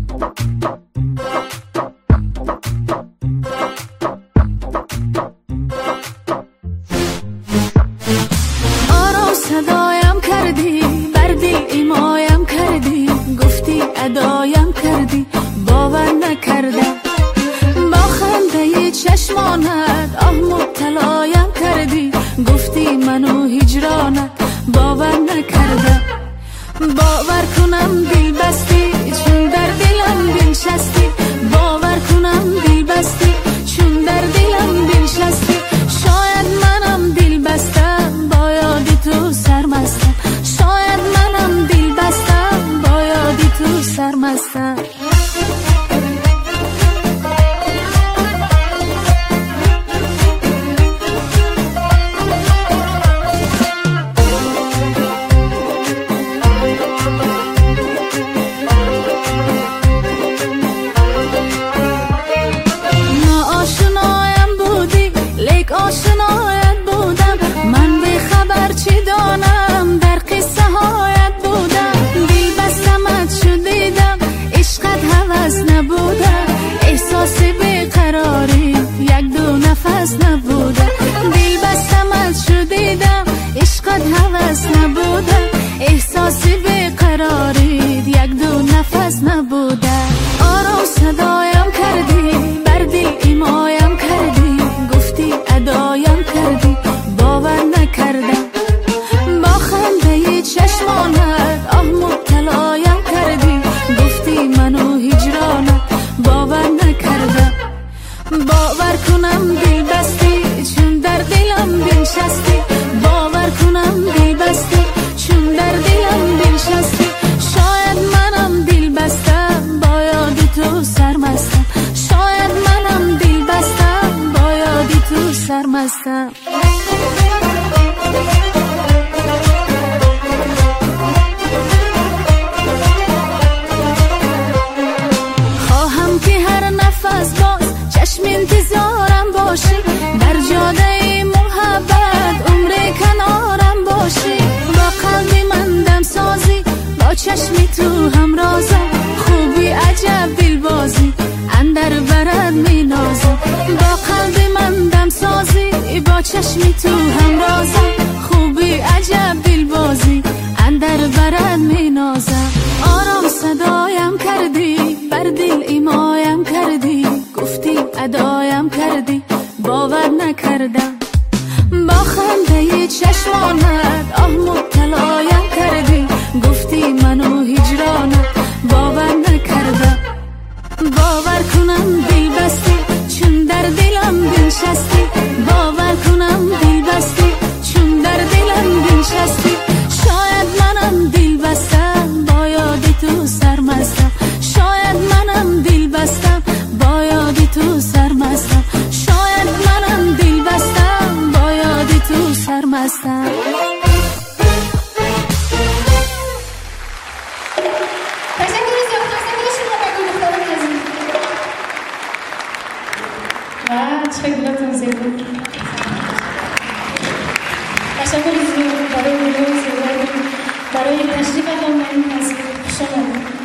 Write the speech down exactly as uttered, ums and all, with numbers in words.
آرام صدایم کردی، بر دل ایمایم کردی، گفتی ادایم کردی، باور نکردم. با خنده چشمانت آه مبتلایم کردی، گفتی منو هجرانت، باور نکردم. باور کنم دل بستی چون در دلم بنشستی، باور کنم دل بستی چون در دلم بنشستی. شاید منم دل بستم با یاد تو سرمستم، شاید منم دل بستم با یاد تو سرمستم. آشنایت بودم، من به خبر چی دانم، در قصه هایت بودم. دل بستمت شدیدم، عشقت هوس نبودم، احساس بیقراری یک دو نفس نبودم. دل بستمت شدیدم، عشقت هوس نبودم، احساس بیقراری یک دو نفس نبودم. آرام صدایم کردی، بر دل ایمایم کردی، گفتی ادایم کردی، باور نکردم. با خنده چشمانت آه مبتلایم کردی، گفتی منو هجرانت، باور نکردم. باور کنم دل بستی چون در دلم بنشستی، باور کنم دل بستی چون در دلم بنشستی. شاید منم دل بستم با یاد تو سرمستم، شاید منم دل بستم با یاد تو سرمستم. خواهم که هر نفس باز چشم انتظارم باشی، در جاده محبت عمر کنارم باشی. با قلبی من دم سازی، با چشمی تو همرازم، خوبی عجب دلبازی اندر برد می نازم. با قلبی من دم سازی، با چشمی تو همرازم، خوبی عجب دلبازی اندر برد می نازم. آرام صدایم کردی، بر دل ایمایم کردی، گفتی ادایم کردی، باور نکردم. با خنده چشمانت آه مبتلایم کردی، گفتی منو هجرانت، باور نکردم. باور کنم دل بستی چون در دلم بنشستی، باور کنم دل بستی چون در دلم بنشستی. شاید منم دل بستم با یاد تو سرمستم، شاید منم دل بستم با یاد تو سرمستم، شاید منم دل بستم با یاد تو سرمستم. teşekkürler sevgilim. Teşekkür ederim برای برای تشریف آمدید.